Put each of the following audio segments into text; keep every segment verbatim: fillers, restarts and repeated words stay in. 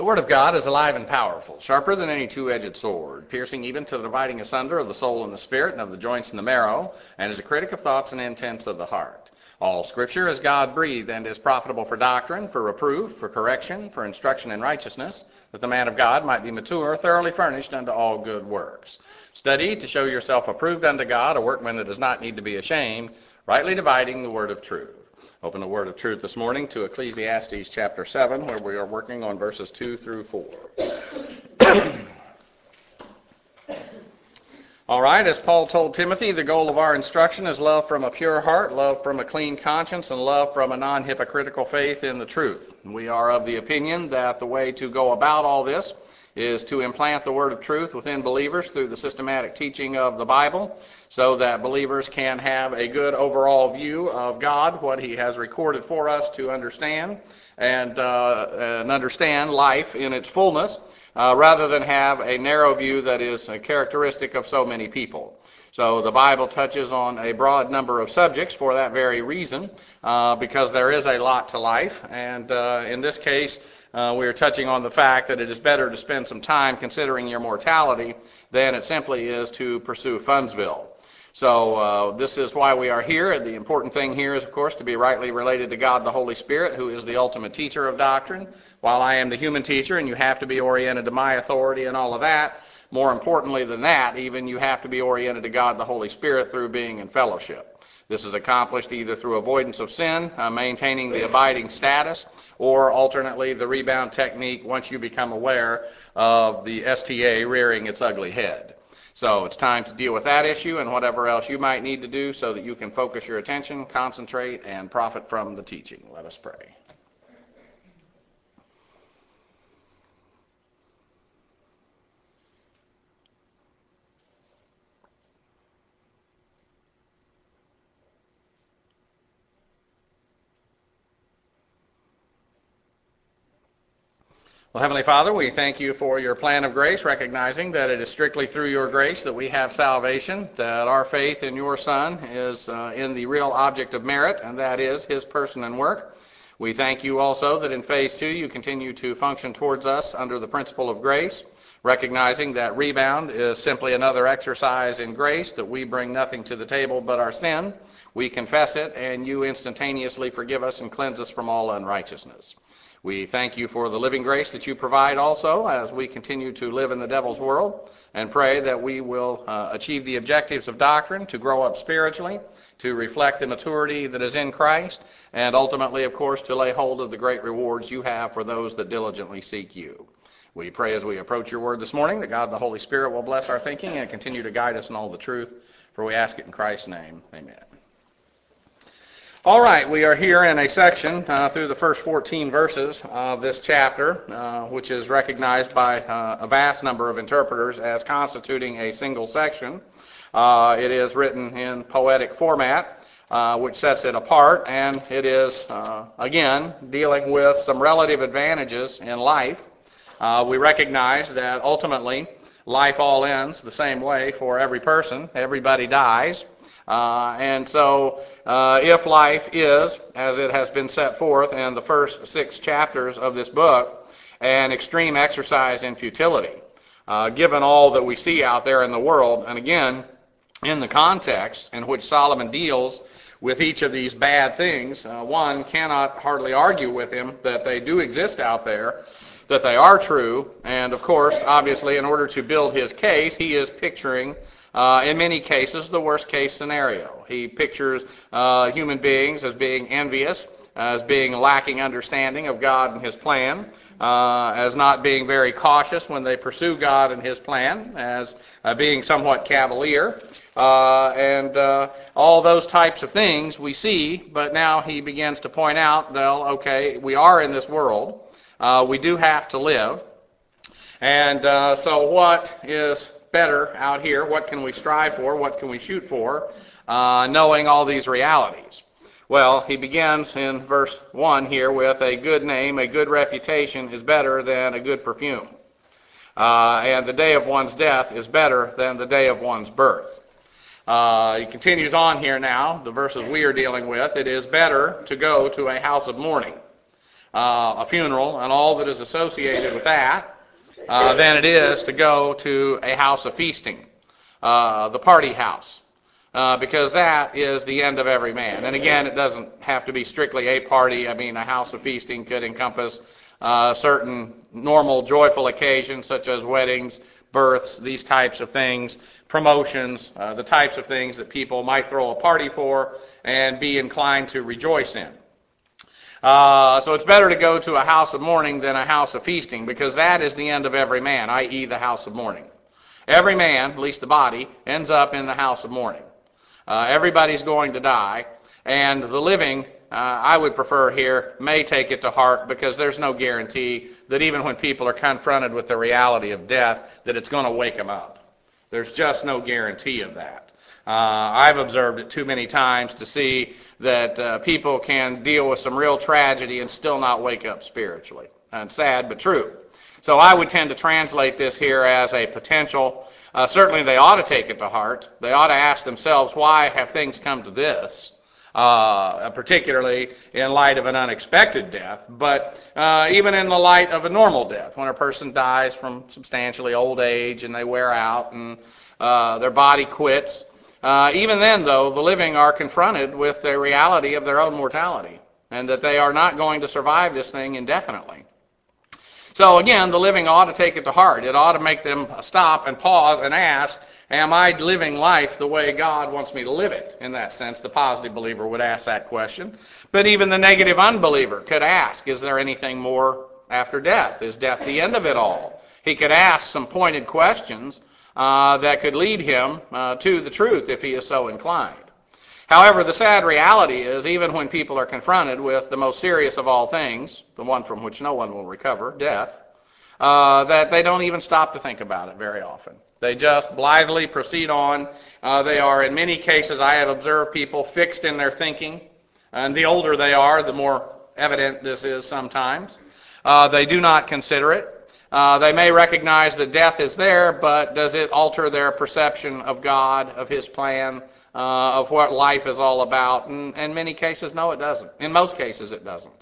The Word of God is alive and powerful, sharper than any two-edged sword, piercing even to the dividing asunder of the soul and the spirit, and of the joints and the marrow, and is a critic of thoughts and intents of the heart. All Scripture is God-breathed and is profitable for doctrine, for reproof, for correction, for instruction in righteousness, that the man of God might be mature, thoroughly furnished unto all good works. Study to show yourself approved unto God, a workman that does not need to be ashamed, rightly dividing the word of truth. Open the word of truth this morning to Ecclesiastes chapter seven, where we are working on verses two through four. All right, as Paul told Timothy, the goal of our instruction is love from a pure heart, love from a clean conscience, and love from a non-hypocritical faith in the truth. We are of the opinion that the way to go about all this is to implant the word of truth within believers through the systematic teaching of the Bible, so that believers can have a good overall view of God, what he has recorded for us to understand, and, uh, and understand life in its fullness, uh, rather than have a narrow view that is a characteristic of so many people. So the Bible touches on a broad number of subjects for that very reason, uh, because there is a lot to life, and uh, in this case, Uh, we are touching on the fact that it is better to spend some time considering your mortality than it simply is to pursue Fundsville. So uh, this is why we are here. The important thing here is, of course, to be rightly related to God the Holy Spirit, who is the ultimate teacher of doctrine. While I am the human teacher and you have to be oriented to my authority and all of that, more importantly than that, even you have to be oriented to God the Holy Spirit through being in fellowship. This is accomplished either through avoidance of sin, uh, maintaining the abiding status, or alternately the rebound technique once you become aware of the S T A rearing its ugly head. So it's time to deal with that issue and whatever else you might need to do so that you can focus your attention, concentrate, and profit from the teaching. Let us pray. Well, Heavenly Father, we thank you for your plan of grace, recognizing that it is strictly through your grace that we have salvation, that our faith in your Son is uh, in the real object of merit, and that is his person and work. We thank you also that in phase two you continue to function towards us under the principle of grace, recognizing that rebound is simply another exercise in grace, that we bring nothing to the table but our sin. We confess it, and you instantaneously forgive us and cleanse us from all unrighteousness. We thank you for the living grace that you provide also as we continue to live in the devil's world, and pray that we will uh, achieve the objectives of doctrine, to grow up spiritually, to reflect the maturity that is in Christ, and ultimately, of course, to lay hold of the great rewards you have for those that diligently seek you. We pray as we approach your word this morning that God the Holy Spirit will bless our thinking and continue to guide us in all the truth, for we ask it in Christ's name. Amen. All right, we are here in a section uh, through the first fourteen verses of this chapter, uh, which is recognized by uh, a vast number of interpreters as constituting a single section. Uh, it is written in poetic format, uh, which sets it apart, and it is, uh, again, dealing with some relative advantages in life. Uh, we recognize that ultimately life all ends the same way for every person. Everybody dies. Uh, and so uh, if life is, as it has been set forth in the first six chapters of this book, an extreme exercise in futility, uh, given all that we see out there in the world, and again, in the context in which Solomon deals with each of these bad things, uh, one cannot hardly argue with him that they do exist out there, that they are true, and of course, obviously, in order to build his case, he is picturing Uh, in many cases, the worst case scenario. He pictures uh, human beings as being envious, as being lacking understanding of God and his plan, uh, as not being very cautious when they pursue God and his plan, as uh, being somewhat cavalier, uh, and uh, all those types of things we see, but now he begins to point out, well, okay, we are in this world. Uh, we do have to live. And uh, so what is better out here? What can we strive for? What can we shoot for, uh, knowing all these realities? Well, he begins in verse one here with a good name, a good reputation is better than a good perfume. Uh, and the day of one's death is better than the day of one's birth. Uh, he continues on here now, the verses we are dealing with. It is better to go to a house of mourning. uh, a funeral and all that is associated with that uh, than it is to go to a house of feasting, uh, the party house. Uh, because that is the end of every man. And again, it doesn't have to be strictly a party. I mean, a house of feasting could encompass uh, certain normal, joyful occasions, such as weddings, births, these types of things, promotions, uh, the types of things that people might throw a party for and be inclined to rejoice in. Uh, so it's better to go to a house of mourning than a house of feasting, because that is the end of every man, that is the house of mourning. Every man, at least the body, ends up in the house of mourning. Uh, everybody's going to die, and the living, uh, I would prefer here, may take it to heart, because there's no guarantee that even when people are confronted with the reality of death, that it's going to wake them up. There's just no guarantee of that. Uh, I've observed it too many times to see that uh, people can deal with some real tragedy and still not wake up spiritually. And sad, but true. So I would tend to translate this here as a potential. Uh, certainly they ought to take it to heart. They ought to ask themselves, why have things come to this, uh, particularly in light of an unexpected death, but uh, even in the light of a normal death, when a person dies from substantially old age and they wear out and uh, their body quits. Uh, even then, though, the living are confronted with the reality of their own mortality and that they are not going to survive this thing indefinitely. So again, the living ought to take it to heart. It ought to make them stop and pause and ask, am I living life the way God wants me to live it? In that sense, the positive believer would ask that question. But even the negative unbeliever could ask, is there anything more after death? Is death the end of it all? He could ask some pointed questions uh, that could lead him uh, to the truth if he is so inclined. However, the sad reality is, even when people are confronted with the most serious of all things, the one from which no one will recover, death, uh, that they don't even stop to think about it very often. They just blithely proceed on. Uh, they are, in many cases, I have observed people fixed in their thinking, and the older they are, the more evident this is sometimes. Uh, they do not consider it. Uh, they may recognize that death is there, but does it alter their perception of God, of His plan, Uh, of what life is all about? And in many cases, no, it doesn't. In most cases, it doesn't.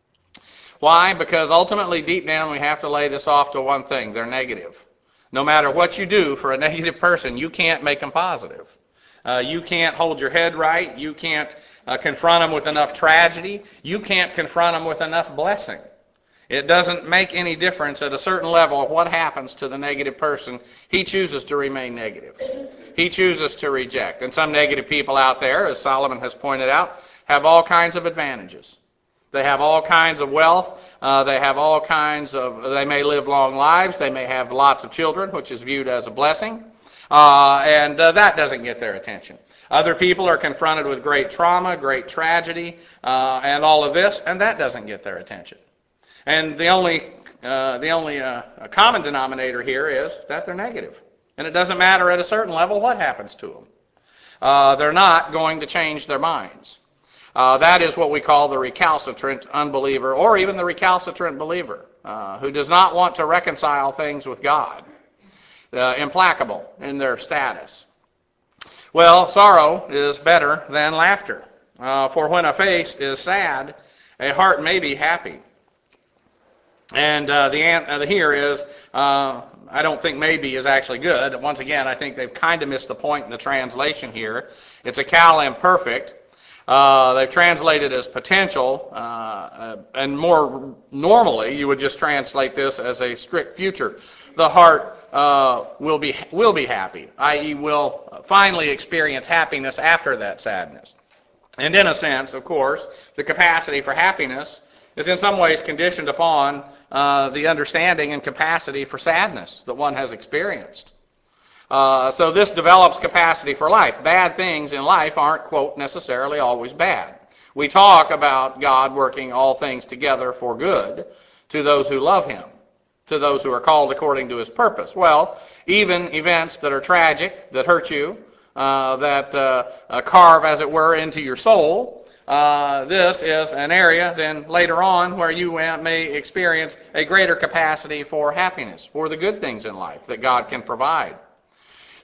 Why? Because ultimately, deep down, we have to lay this off to one thing. They're negative. No matter what you do for a negative person, you can't make them positive. Uh, you can't hold your head right. You can't uh, confront them with enough tragedy. You can't confront them with enough blessing. It doesn't make any difference at a certain level of what happens to the negative person. He chooses to remain negative. He chooses to reject. And some negative people out there, as Solomon has pointed out, have all kinds of advantages. They have all kinds of wealth. Uh, they have all kinds of, they may live long lives. They may have lots of children, which is viewed as a blessing. Uh, and uh, that doesn't get their attention. Other people are confronted with great trauma, great tragedy, uh, and all of this, and that doesn't get their attention. And the only uh, the only uh, common denominator here is that they're negative. And it doesn't matter at a certain level what happens to them. Uh, they're not going to change their minds. Uh, that is what we call the recalcitrant unbeliever, or even the recalcitrant believer, uh, who does not want to reconcile things with God. Uh, implacable in their status. Well, sorrow is better than laughter. Uh, for when a face is sad, a heart may be happy. And uh, the answer here is, uh, I don't think maybe is actually good. Once again, I think they've kind of missed the point in the translation here. It's a cal imperfect. Uh, they've translated as potential, uh, uh, and more normally you would just translate this as a strict future. The heart uh, will be will be happy, that is will finally experience happiness after that sadness. And in a sense, of course, the capacity for happiness is in some ways conditioned upon uh, the understanding and capacity for sadness that one has experienced. Uh, so this develops capacity for life. Bad things in life aren't, quote, necessarily always bad. We talk about God working all things together for good to those who love Him, to those who are called according to His purpose. Well, even events that are tragic, that hurt you, uh, that uh, uh, carve, as it were, into your soul, Uh, this is an area then later on where you may experience a greater capacity for happiness, for the good things in life that God can provide.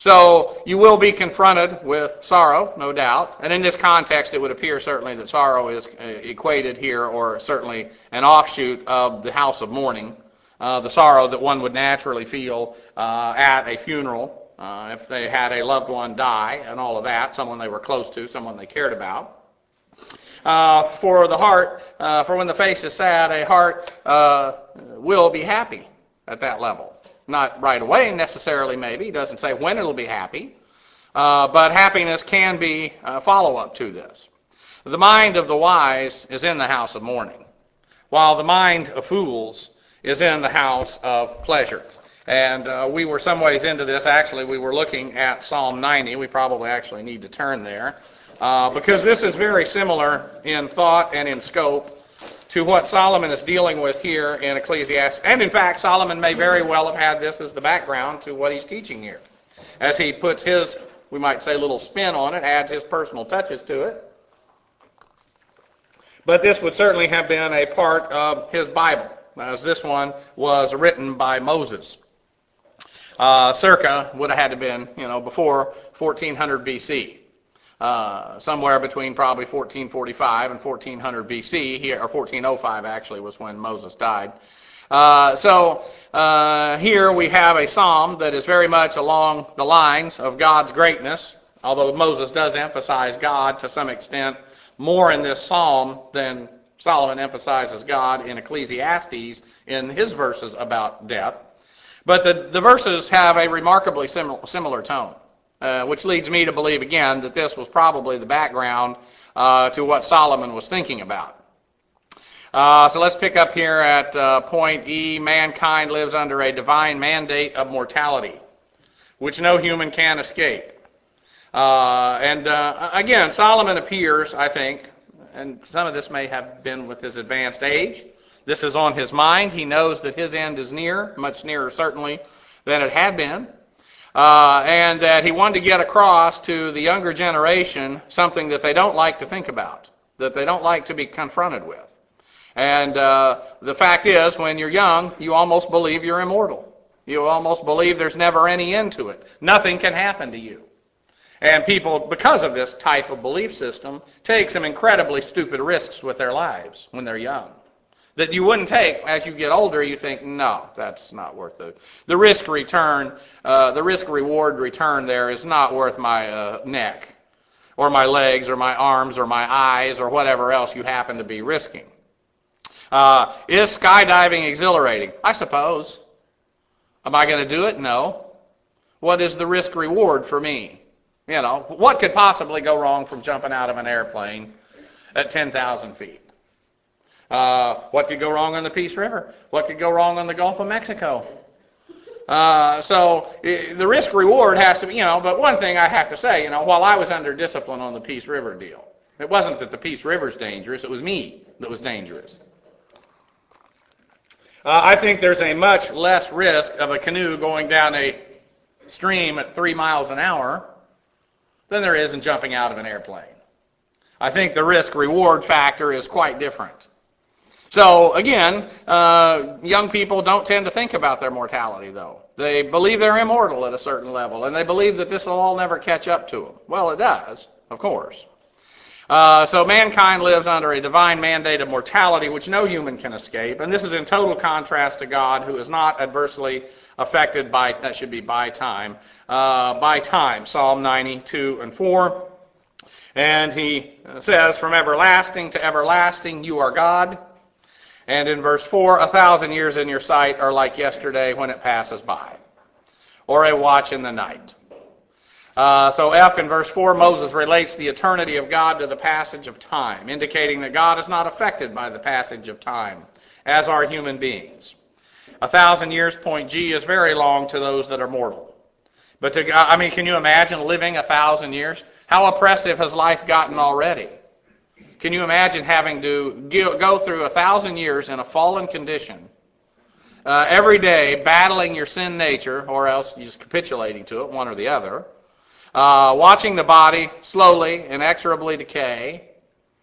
So you will be confronted with sorrow, no doubt. And in this context, it would appear certainly that sorrow is uh, equated here, or certainly an offshoot of the house of mourning, uh, the sorrow that one would naturally feel uh, at a funeral uh, if they had a loved one die and all of that, someone they were close to, someone they cared about. Uh, for the heart, uh, for when the face is sad, a heart uh, will be happy at that level. Not right away necessarily, maybe. He doesn't say when it'll be happy. Uh, but happiness can be a follow-up to this. The mind of the wise is in the house of mourning, while the mind of fools is in the house of pleasure. And uh, we were some ways into this. Actually, we were looking at Psalm ninety. We probably actually need to turn there. Uh, because this is very similar in thought and in scope to what Solomon is dealing with here in Ecclesiastes. And in fact, Solomon may very well have had this as the background to what he's teaching here. As he puts his, we might say, little spin on it, adds his personal touches to it. But this would certainly have been a part of his Bible, as this one was written by Moses. Uh, circa would have had to been, you know, before fourteen hundred B C. Uh, somewhere between probably fourteen forty-five and fourteen hundred B C, here, or fourteen oh five actually was when Moses died. Uh, so uh, here we have a psalm that is very much along the lines of God's greatness, although Moses does emphasize God to some extent more in this psalm than Solomon emphasizes God in Ecclesiastes in his verses about death. But the, the verses have a remarkably sim- similar tone. Uh, which leads me to believe, again, that this was probably the background uh, to what Solomon was thinking about. Uh, so let's pick up here at uh, point E. Mankind lives under a divine mandate of mortality, which no human can escape. Uh, and uh, again, Solomon appears, I think, and some of this may have been with his advanced age. This is on his mind. He knows that his end is near, much nearer certainly than it had been. Uh, and that he wanted to get across to the younger generation something that they don't like to think about, that they don't like to be confronted with. And uh, the fact is, when you're young, you almost believe you're immortal. You almost believe there's never any end to it. Nothing can happen to you. And people, because of this type of belief system, take some incredibly stupid risks with their lives when they're young that you wouldn't take as you get older. You think, no, that's not worth it. The risk return, uh, the risk reward return there is not worth my uh, neck or my legs or my arms or my eyes or whatever else you happen to be risking. Uh, is skydiving exhilarating? I suppose. Am I going to do it? No. What is the risk reward for me? You know, what could possibly go wrong from jumping out of an airplane at ten thousand feet? Uh, what could go wrong on the Peace River? What could go wrong on the Gulf of Mexico? Uh, so the risk reward has to be, you know, but one thing I have to say, you know, while I was under discipline on the Peace River deal, it wasn't that the Peace River's dangerous, it was me that was dangerous. Uh, I think there's a much less risk of a canoe going down a stream at three miles an hour than there is in jumping out of an airplane. I think the risk-reward factor is quite different. So, again, uh, young people don't tend to think about their mortality, though. They believe they're immortal at a certain level, and they believe that this will all never catch up to them. Well, it does, of course. Uh, so mankind lives under a divine mandate of mortality, which no human can escape, and this is in total contrast to God, who is not adversely affected by, that should be by time, uh, by time, Psalm ninety-two and four. And he says, from everlasting to everlasting, you are God. And in verse four, a thousand years in your sight are like yesterday when it passes by, or a watch in the night. Uh, so F in verse four, Moses relates the eternity of God to the passage of time, indicating that God is not affected by the passage of time, as are human beings. A thousand years, point G, is very long to those that are mortal. But to, I mean, can you imagine living a thousand years? How oppressive has life gotten already? Can you imagine having to go through a thousand years in a fallen condition, uh, every day battling your sin nature, or else just capitulating to it, one or the other, uh, watching the body slowly, inexorably decay,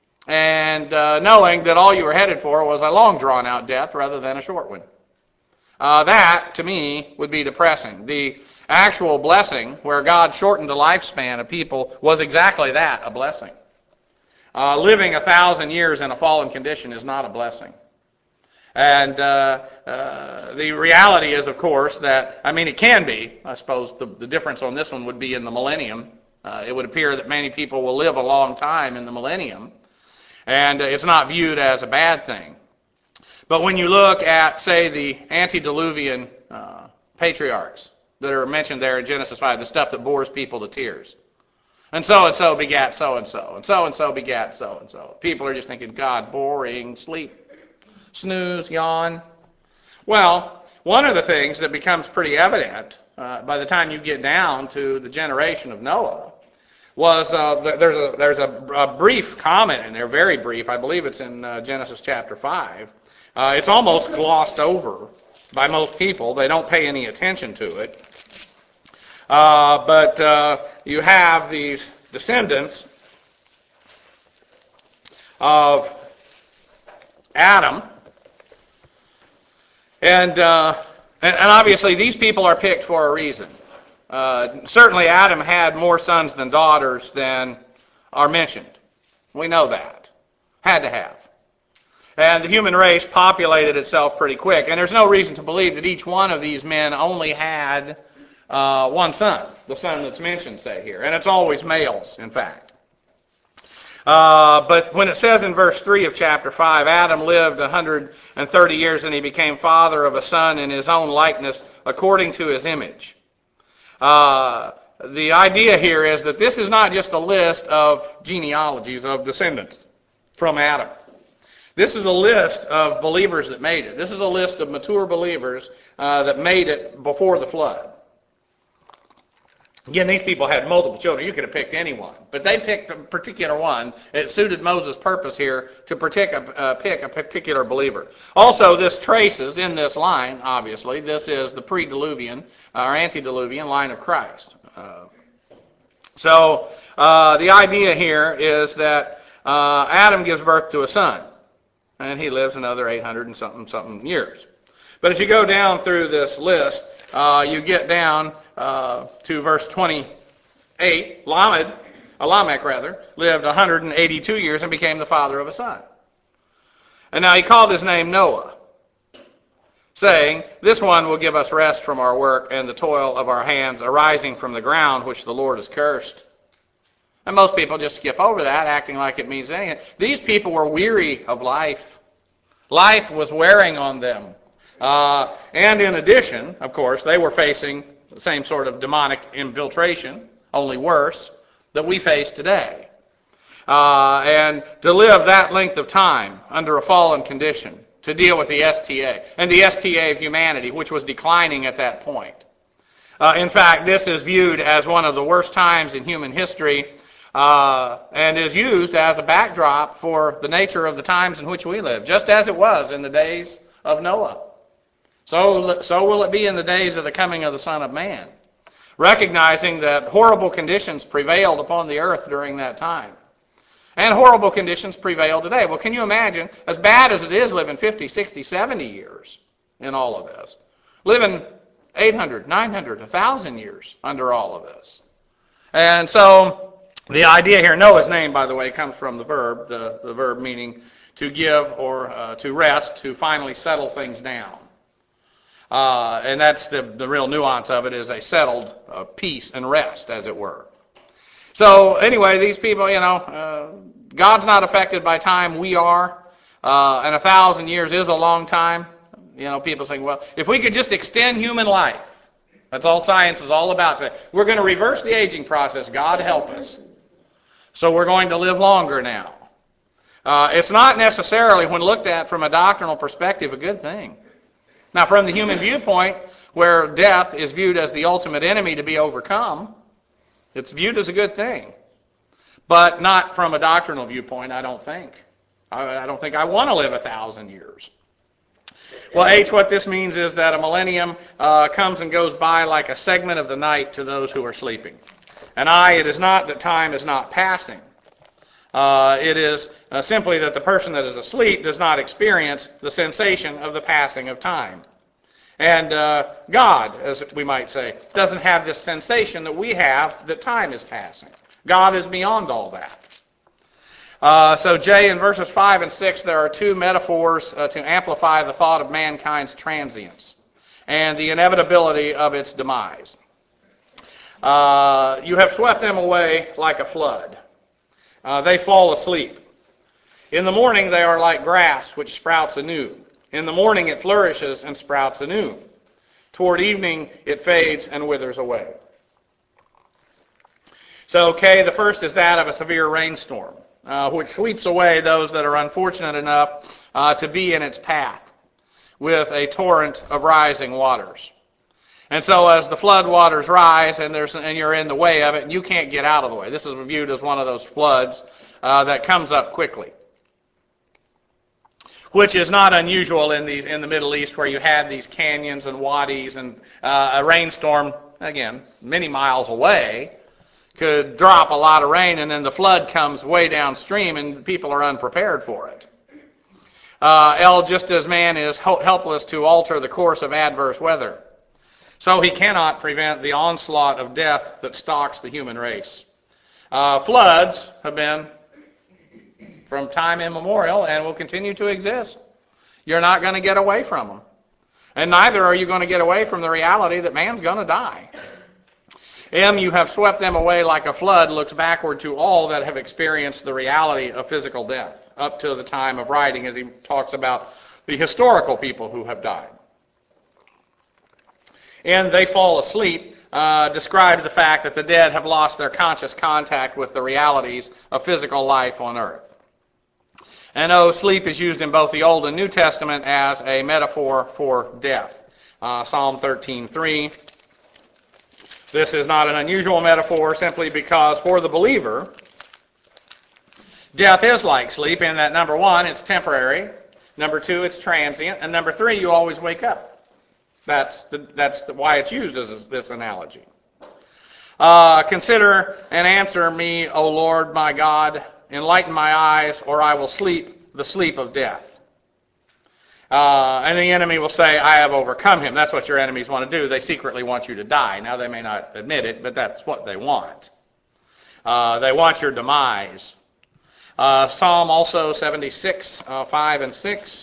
and uh, knowing that all you were headed for was a long drawn-out death rather than a short one? Uh, that, to me, would be depressing. The actual blessing, where God shortened the lifespan of people, was exactly that, a blessing. Uh, living a thousand years in a fallen condition is not a blessing. And uh, uh, the reality is, of course, that, I mean, it can be. I suppose the, the difference on this one would be in the millennium. Uh, it would appear that many people will live a long time in the millennium, and it's not viewed as a bad thing. But when you look at, say, the antediluvian uh, patriarchs that are mentioned there in Genesis five, the stuff that bores people to tears, and so-and-so begat so-and-so, and so-and-so begat so-and-so. People are just thinking, God, boring, sleep, snooze, yawn. Well, one of the things that becomes pretty evident uh, by the time you get down to the generation of Noah was uh, there's a there's a, a brief comment in there, very brief. I believe it's in uh, Genesis chapter five. Uh, it's almost glossed over by most people. They don't pay any attention to it. Uh, but uh, you have these descendants of Adam, and, uh, and and obviously these people are picked for a reason. Uh, certainly Adam had more sons than daughters than are mentioned. We know that. Had to have. And the human race populated itself pretty quick. And there's no reason to believe that each one of these men only had uh, one son, the son that's mentioned, say, here. And it's always males, in fact. Uh, but when it says in verse three of chapter five, Adam lived one hundred thirty years and he became father of a son in his own likeness according to his image. Uh, the idea here is that this is not just a list of genealogies, of descendants from Adam. This is a list of believers that made it. This is a list of mature believers uh, that made it before the flood. Again, these people had multiple children. You could have picked anyone, but they picked a particular one. It suited Moses' purpose here to pick a, uh, pick a particular believer. Also, this traces in this line, obviously. This is the pre-diluvian or antediluvian line of Christ. Uh, so uh, the idea here is that uh, Adam gives birth to a son, and he lives another eight hundred and something something years. But as you go down through this list, uh, you get down uh, to verse twenty-eight. Lamed, uh, Lamech rather, lived one hundred eighty-two years and became the father of a son. And now he called his name Noah, saying, "This one will give us rest from our work and the toil of our hands arising from the ground which the Lord has cursed." And most people just skip over that, acting like it means anything. These people were weary of life. Life was wearing on them. Uh, and in addition, of course, they were facing the same sort of demonic infiltration, only worse, that we face today. Uh, and to live that length of time under a fallen condition, to deal with the S T A, and the S T A of humanity, which was declining at that point. Uh, in fact, this is viewed as one of the worst times in human history, uh, and is used as a backdrop for the nature of the times in which we live, just as it was in the days of Noah. So, so will it be in the days of the coming of the Son of Man, recognizing that horrible conditions prevailed upon the earth during that time. And horrible conditions prevail today. Well, can you imagine, as bad as it is living fifty, sixty, seventy years in all of this, living eight hundred, nine hundred, one thousand years under all of this. And so the idea here, Noah's name, by the way, comes from the verb, the, the verb meaning to give or uh, to rest, to finally settle things down. Uh, and that's the, the real nuance of it, is a settled uh, peace and rest, as it were. So anyway, these people, you know, uh, God's not affected by time. We are. Uh, and a thousand years is a long time. You know, people saying, well, if we could just extend human life, that's all science is all about today. We're going to reverse the aging process. God help us. So we're going to live longer now. Uh, it's not necessarily, when looked at from a doctrinal perspective, a good thing. Now, from the human viewpoint, where death is viewed as the ultimate enemy to be overcome, it's viewed as a good thing. But not from a doctrinal viewpoint, I don't think. I, I don't think I want to live a thousand years. Well, H, what this means is that a millennium uh, comes and goes by like a segment of the night to those who are sleeping. And I, it is not that time is not passing. Uh, it is uh, simply that the person that is asleep does not experience the sensation of the passing of time. And uh, God, as we might say, doesn't have this sensation that we have that time is passing. God is beyond all that. Uh, so, Jay, in verses five and six, there are two metaphors uh, to amplify the thought of mankind's transience and the inevitability of its demise. Uh, you have swept them away like a flood. Uh, they fall asleep. In the morning they are like grass which sprouts anew. In the morning it flourishes and sprouts anew. Toward evening it fades and withers away. So, okay, the first is that of a severe rainstorm, uh, which sweeps away those that are unfortunate enough uh, to be in its path with a torrent of rising waters. And so as the flood waters rise and there's and you're in the way of it, and you can't get out of the way. This is viewed as one of those floods uh, that comes up quickly, which is not unusual in the in the Middle East, where you had these canyons and wadis, and uh, a rainstorm, again, many miles away, could drop a lot of rain, and then the flood comes way downstream, and people are unprepared for it. Uh, L, just as man is helpless to alter the course of adverse weather, so he cannot prevent the onslaught of death that stalks the human race. Uh, floods have been from time immemorial and will continue to exist. You're not going to get away from them. And neither are you going to get away from the reality that man's going to die. M, you have swept them away like a flood, looks backward to all that have experienced the reality of physical death, up to the time of writing, as he talks about the historical people who have died. And they fall asleep, uh, described the fact that the dead have lost their conscious contact with the realities of physical life on earth. And oh, sleep is used in both the Old and New Testament as a metaphor for death. Uh, Psalm thirteen three. This is not an unusual metaphor simply because for the believer, death is like sleep in that, number one, it's temporary. Number two, it's transient. And number three, you always wake up. That's the, that's the, why it's used as this analogy. Uh, Consider and answer me, O Lord my God. Enlighten my eyes, or I will sleep the sleep of death. Uh, and the enemy will say, I have overcome him. That's what your enemies want to do. They secretly want you to die. Now, they may not admit it, but that's what they want. Uh, they want your demise. Uh, Psalm also seventy-six, uh, five and six.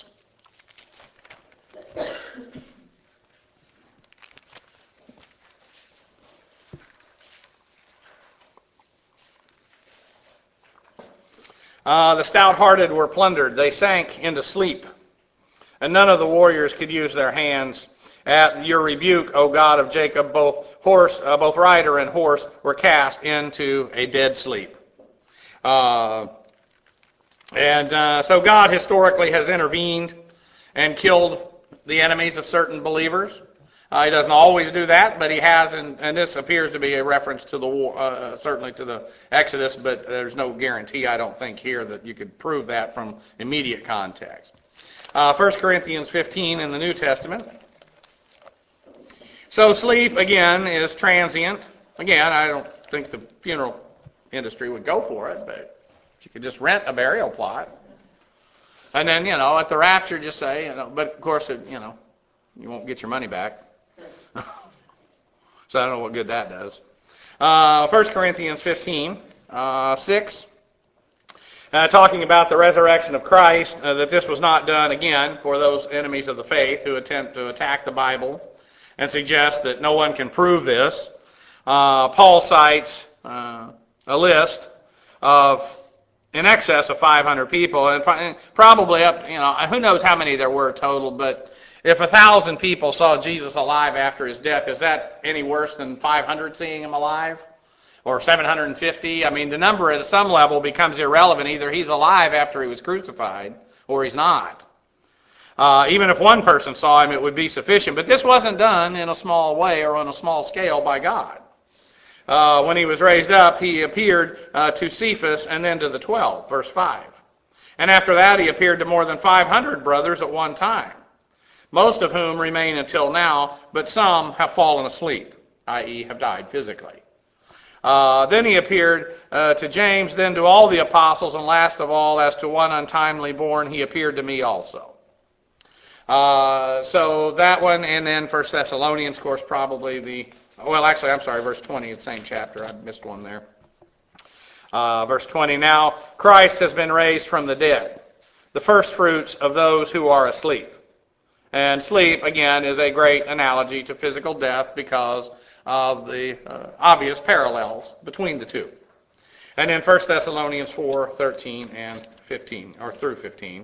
Uh, the stout-hearted were plundered. They sank into sleep, and none of the warriors could use their hands. At your rebuke, O God of Jacob, both horse, uh, both rider and horse were cast into a dead sleep. Uh, and uh, so God historically has intervened and killed the enemies of certain believers. Uh, he doesn't always do that, but he has, and, and this appears to be a reference to the war, uh, certainly to the Exodus, but there's no guarantee, I don't think, here that you could prove that from immediate context. Uh, First Corinthians fifteen in the New Testament. So sleep, again, is transient. Again, I don't think the funeral industry would go for it, but you could just rent a burial plot. And then, you know, at the rapture, just say, you know, but of course, it, you know, you won't get your money back. So I don't know what good that does. Uh, First Corinthians fifteen, uh, six. Uh, talking about the resurrection of Christ, uh, that this was not done, again, for those enemies of the faith who attempt to attack the Bible and suggest that no one can prove this. Uh, Paul cites uh, a list of in excess of five hundred people, and probably up, you know, who knows how many there were total, but if a thousand people saw Jesus alive after his death, is that any worse than five hundred seeing him alive? Or seven hundred fifty? I mean, the number at some level becomes irrelevant. Either he's alive after he was crucified, or he's not. Uh, even if one person saw him, it would be sufficient. But this wasn't done in a small way or on a small scale by God. Uh, when he was raised up, he appeared uh, to Cephas and then to the twelve, verse five. And after that, he appeared to more than five hundred brothers at one time, most of whom remain until now, but some have fallen asleep, that is have died physically. Uh, then he appeared uh, to James, then to all the apostles, and last of all, as to one untimely born, he appeared to me also. Uh, so that one, and then First Thessalonians, of course, probably the, well, actually, I'm sorry, verse twenty, the same chapter. I missed one there. Uh, verse twenty, now Christ has been raised from the dead, the first fruits of those who are asleep. And sleep, again, is a great analogy to physical death because of the uh, obvious parallels between the two. And then First Thessalonians four, thirteen and fifteen, or through fifteen.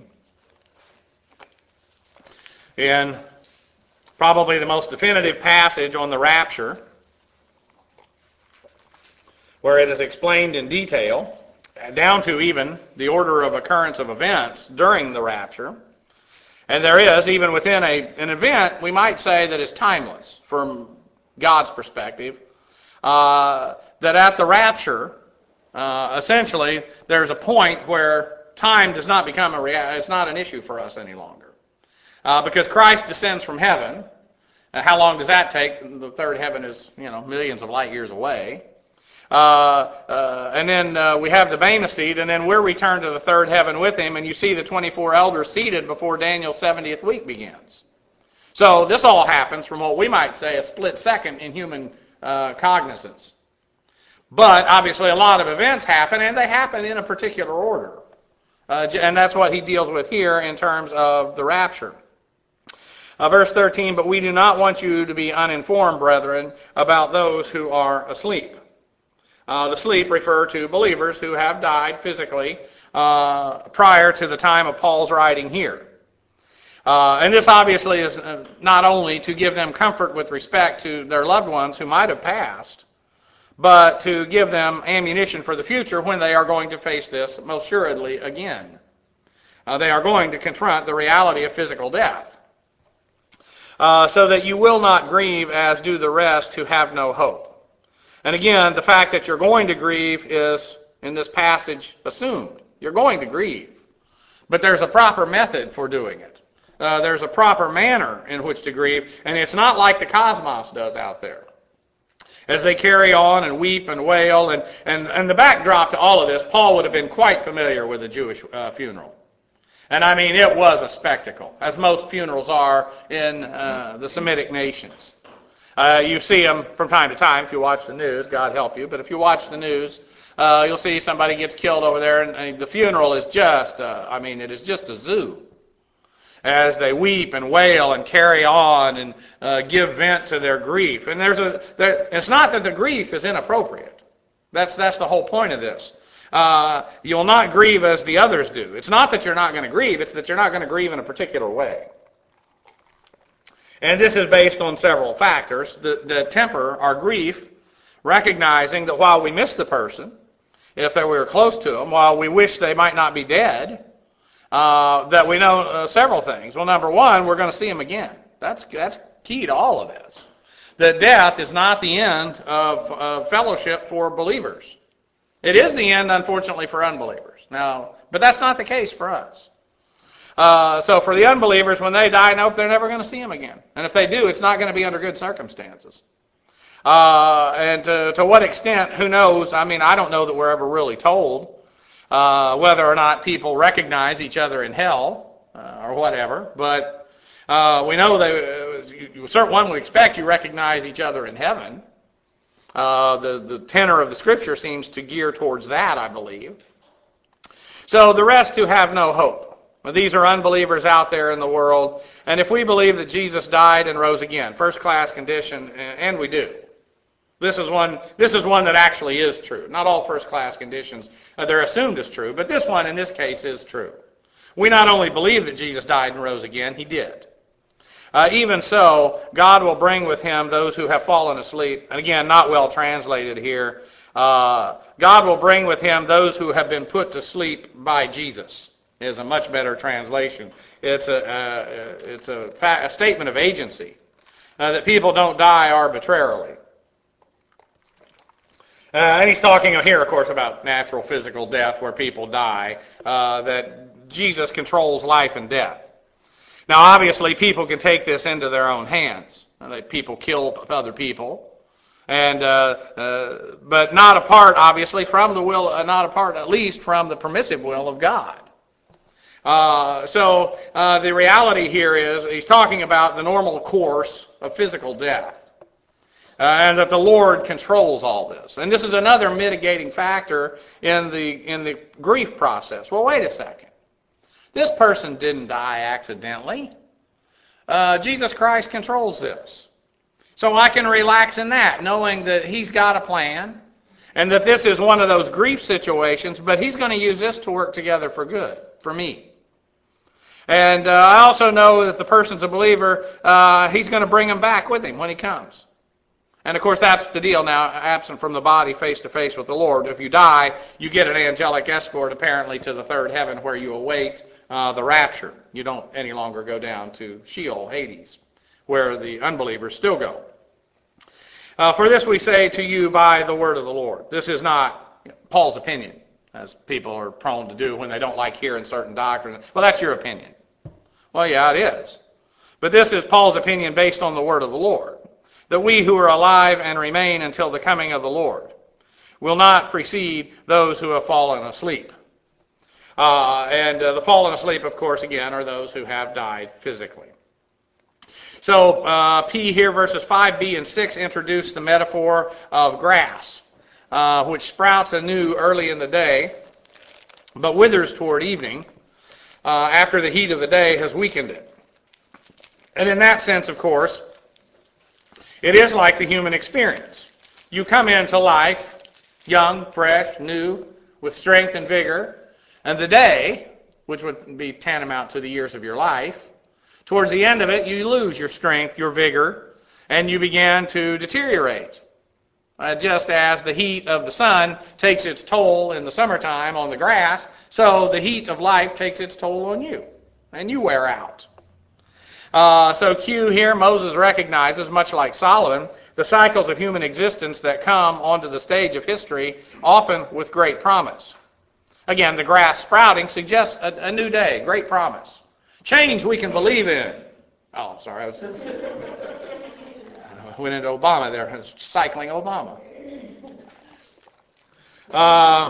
In probably the most definitive passage on the rapture, where it is explained in detail, down to even the order of occurrence of events during the rapture. And there is, even within a, an event, we might say that is timeless from God's perspective, uh, that at the rapture, uh, essentially, there's a point where time does not become a reality. It's not an issue for us any longer. Uh, because Christ descends from heaven. Uh, how long does that take? The third heaven is, you know, millions of light years away. Uh, uh, and then uh, we have the Bema seat, and then we're returned to the third heaven with him, and you see the twenty-four elders seated before Daniel's seventieth week begins. So this all happens from what we might say a split second in human uh, cognizance. But obviously a lot of events happen, and they happen in a particular order. Uh, and that's what he deals with here in terms of the rapture. Uh, verse thirteen, but we do not want you to be uninformed, brethren, about those who are asleep. Uh, the sleep refer to believers who have died physically uh, prior to the time of Paul's writing here. Uh, and this obviously is not only to give them comfort with respect to their loved ones who might have passed, but to give them ammunition for the future when they are going to face this most assuredly again. Uh, they are going to confront the reality of physical death. Uh, so that you will not grieve as do the rest who have no hope. And again, the fact that you're going to grieve is, in this passage, assumed. You're going to grieve. But there's a proper method for doing it. Uh, there's a proper manner in which to grieve, and it's not like the cosmos does out there. As they carry on and weep and wail, and, and, and the backdrop to all of this, Paul would have been quite familiar with a Jewish uh, funeral. And I mean, it was a spectacle, as most funerals are in uh, the Semitic nations. Uh, you see them from time to time if you watch the news, God help you, but if you watch the news, uh, you'll see somebody gets killed over there, and, and the funeral is just, uh, I mean, it is just a zoo. As they weep and wail and carry on and uh, give vent to their grief. And there's a, there, it's not that the grief is inappropriate. That's, that's the whole point of this. Uh, you'll not grieve as the others do. It's not that you're not going to grieve, it's that you're not going to grieve in a particular way. And this is based on several factors that, that temper our grief, recognizing that while we miss the person, if we were close to them, while we wish they might not be dead, uh, that we know uh, several things. Well, number one, we're going to see them again. That's, that's key to all of this. That death is not the end of uh, fellowship for believers. It is the end, unfortunately, for unbelievers. Now, but that's not the case for us. Uh, so for the unbelievers, when they die, nope, they're never going to see him again. And if they do, it's not going to be under good circumstances. Uh, and to, to what extent, who knows? I mean, I don't know that we're ever really told uh, whether or not people recognize each other in hell uh, or whatever. But uh, we know that uh, you, you, certain one would expect you recognize each other in heaven. Uh, the, the tenor of the Scripture seems to gear towards that, I believe. So the rest who have no hope. Well, these are unbelievers out there in the world. And if we believe that Jesus died and rose again, first-class condition, and we do. This is one This is one that actually is true. Not all first-class conditions, uh, they're assumed as true, but this one in this case is true. We not only believe that Jesus died and rose again, he did. Uh, even so, God will bring with him those who have fallen asleep. And again, not well translated here. Uh, God will bring with him those who have been put to sleep by Jesus. Is a much better translation. It's a, uh, it's a, fa- a statement of agency. Uh, that people don't die arbitrarily. Uh, and he's talking here, of course, about natural physical death where people die. Uh, that Jesus controls life and death. Now, obviously, people can take this into their own hands. People kill other people, and uh, uh, but not apart, obviously, from the will, uh, not apart, at least, from the permissive will of God. Uh, so uh, the reality here is he's talking about the normal course of physical death. Uh, and that the Lord controls all this. And this is another mitigating factor in the in the grief process. Well, wait a second. This person didn't die accidentally. Uh, Jesus Christ controls this. So I can relax in that, knowing that he's got a plan and that this is one of those grief situations, but he's going to use this to work together for good, for me. And uh, I also know that if the person's a believer, uh, he's going to bring him back with him when he comes. And of course, that's the deal now, absent from the body, face to face with the Lord. If you die, you get an angelic escort, apparently, to the third heaven where you await uh, the rapture. You don't any longer go down to Sheol, Hades, where the unbelievers still go. Uh, for this we say to you by the word of the Lord. This is not Paul's opinion, as people are prone to do when they don't like hearing certain doctrine. Well, that's your opinion. Well, yeah, it is. But this is Paul's opinion based on the word of the Lord. That we who are alive and remain until the coming of the Lord will not precede those who have fallen asleep. Uh, and uh, the fallen asleep, of course, again, are those who have died physically. So uh, P here, verses five b and six, introduce the metaphor of grass, uh, which sprouts anew early in the day, but withers toward evening, uh, after the heat of the day has weakened it. And in that sense, of course, it is like the human experience. You come into life young, fresh, new, with strength and vigor, and the day, which would be tantamount to the years of your life, towards the end of it, you lose your strength, your vigor, and you begin to deteriorate. Uh, just as the heat of the sun takes its toll in the summertime on the grass, so the heat of life takes its toll on you, and you wear out. Uh, so Q here, Moses recognizes, much like Solomon, the cycles of human existence that come onto the stage of history, often with great promise. Again, the grass sprouting suggests a, a new day, great promise. Change we can believe in. Oh, sorry, I was I went into Obama there. I was cycling Obama. Uh,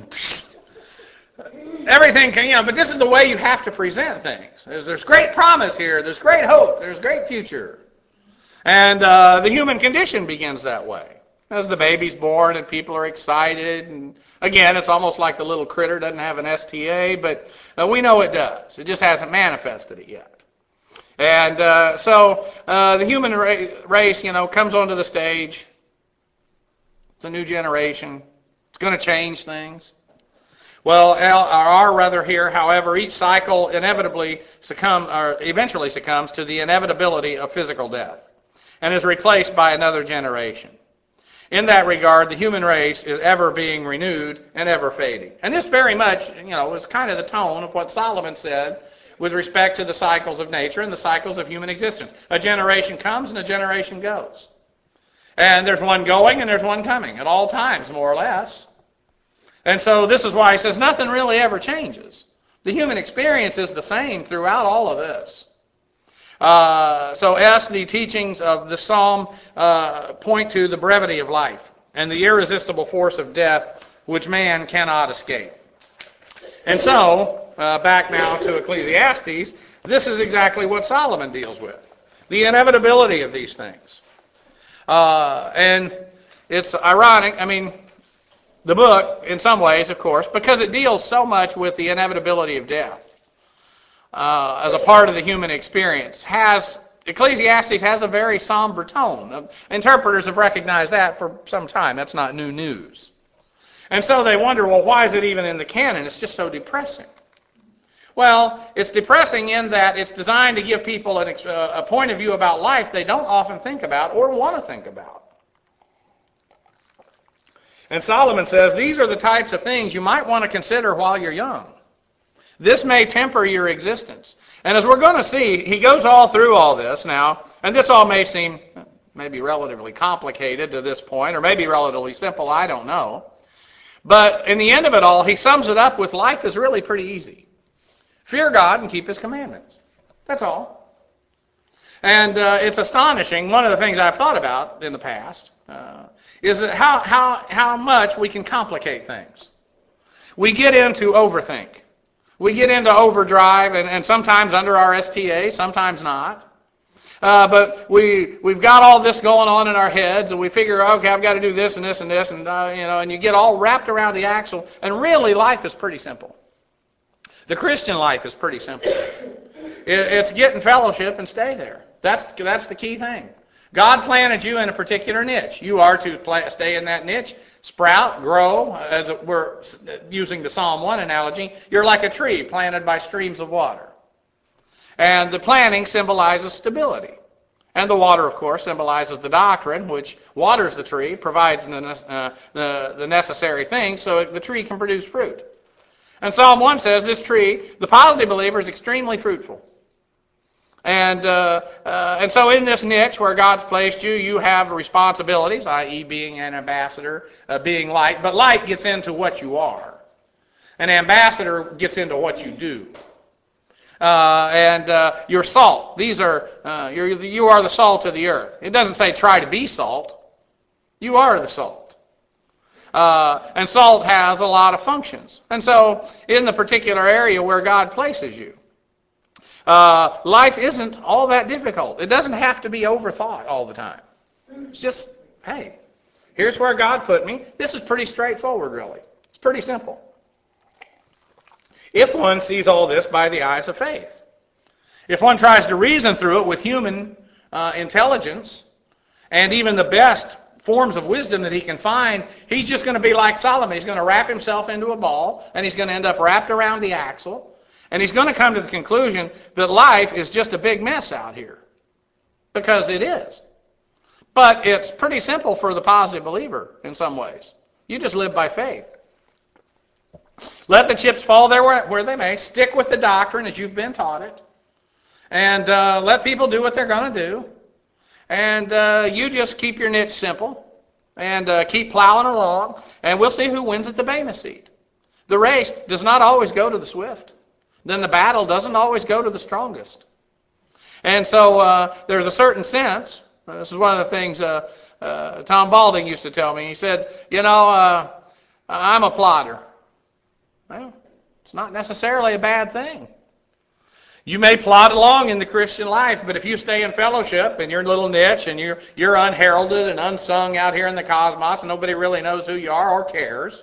Everything can, you know, but this is the way you have to present things. There's, there's great promise here. There's great hope. There's great future. And uh, the human condition begins that way. As the baby's born and people are excited. And again, it's almost like the little critter doesn't have an S T A, but uh, we know it does. It just hasn't manifested it yet. And uh, so uh, the human ra- race, you know, comes onto the stage. It's a new generation. It's going to change things. Well, or rather here, however, each cycle inevitably succumb, or eventually succumbs to the inevitability of physical death and is replaced by another generation. In that regard, the human race is ever being renewed and ever fading. And this very much, you know, is kind of the tone of what Solomon said with respect to the cycles of nature and the cycles of human existence. A generation comes and a generation goes. And there's one going and there's one coming at all times, more or less. And so this is why he says nothing really ever changes. The human experience is the same throughout all of this. Uh, so S, the teachings of the psalm uh, point to the brevity of life and the irresistible force of death which man cannot escape. And so, uh, back now to Ecclesiastes, this is exactly what Solomon deals with. The inevitability of these things. Uh, and it's ironic, I mean, the book, in some ways, of course, because it deals so much with the inevitability of death uh, as a part of the human experience, has Ecclesiastes has a very somber tone. Interpreters have recognized that for some time. That's not new news. And so they wonder, well, why is it even in the canon? It's just so depressing. Well, it's depressing in that it's designed to give people an, uh, a point of view about life they don't often think about or want to think about. And Solomon says, these are the types of things you might want to consider while you're young. This may temper your existence. And as we're going to see, he goes all through all this now, and this all may seem maybe relatively complicated to this point, or maybe relatively simple, I don't know. But in the end of it all, he sums it up with life is really pretty easy. Fear God and keep his commandments. That's all. And uh, it's astonishing. One of the things I've thought about in the past uh, is how, how, how much we can complicate things. We get into overthink. We get into overdrive, and, and sometimes under our S T A, sometimes not. Uh, but we, we've got all this going on in our heads, and we figure, okay, I've got to do this and this and this, and, uh, you know, and you get all wrapped around the axle, and really life is pretty simple. The Christian life is pretty simple. It, it's get in fellowship and stay there. That's, that's the key thing. God planted you in a particular niche. You are to play, stay in that niche, sprout, grow, as it, we're using the Psalm one analogy. You're like a tree planted by streams of water. And the planting symbolizes stability. And the water, of course, symbolizes the doctrine, which waters the tree, provides the, uh, the, the necessary things so the tree can produce fruit. And Psalm one says this tree, the positive believer, is extremely fruitful. And uh, uh, and so in this niche where God's placed you, you have responsibilities, that is being an ambassador, uh, being light. But light gets into what you are. An ambassador gets into what you do. Uh, and uh, your salt. These are uh, you're, you are the salt of the earth. It doesn't say try to be salt. You are the salt. Uh, and salt has a lot of functions. And so in the particular area where God places you, uh, life isn't all that difficult. It doesn't have to be overthought all the time. It's just, hey, here's where God put me. This is pretty straightforward, really. It's pretty simple. If one sees all this by the eyes of faith. If one tries to reason through it with human uh, intelligence and even the best forms of wisdom that he can find, he's just going to be like Solomon. He's going to wrap himself into a ball, and he's going to end up wrapped around the axle, and he's going to come to the conclusion that life is just a big mess out here. Because it is. But it's pretty simple for the positive believer in some ways. You just live by faith. Let the chips fall there where, where they may. Stick with the doctrine as you've been taught it. And uh, let people do what they're going to do. And uh, you just keep your niche simple. And uh, keep plowing along. And we'll see who wins at the Bema seat. The race does not always go to the swift. Then the battle doesn't always go to the strongest. And so uh, there's a certain sense. Uh, this is one of the things uh, uh, Tom Balding used to tell me. He said, you know, uh, I'm a plodder. Well, it's not necessarily a bad thing. You may plod along in the Christian life, but if you stay in fellowship in your little niche and you're, you're unheralded and unsung out here in the cosmos and nobody really knows who you are or cares,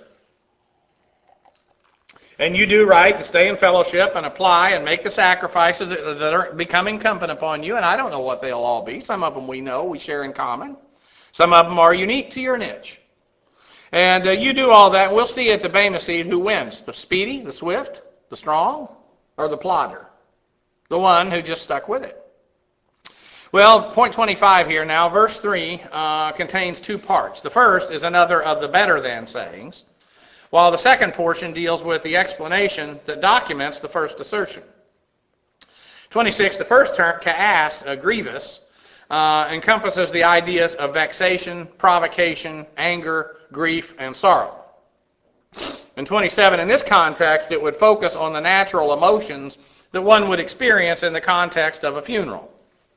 and you do right and stay in fellowship and apply and make the sacrifices that, that are become incumbent upon you, and I don't know what they'll all be. Some of them we know, we share in common. Some of them are unique to your niche. And uh, you do all that, and we'll see at the Bema seat who wins. The speedy, the swift, the strong, or the plodder. The one who just stuck with it. Well, point twenty-five here now, verse three uh, contains two parts. The first is another of the better than sayings, while the second portion deals with the explanation that documents the first assertion. twenty-six, the first term, ka'as, uh, grievous, uh, encompasses the ideas of vexation, provocation, anger, grief, and sorrow. In twenty-seven, in this context, it would focus on the natural emotions that one would experience in the context of a funeral.